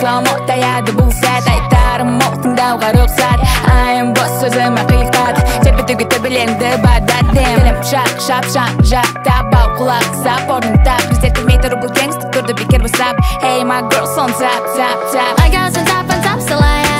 ұмытаяды бұл сәт айтарым ол тыңдауға рұқсат айым бос сөзім ақиқат тербетуге төбелеңді бадат тілім шап жаттап ау құлақ сап орнын тап көрсетілмей тұрып бұл кеңістік тұрды бекер босап Hey my girl сон тап My girl сон тап салайық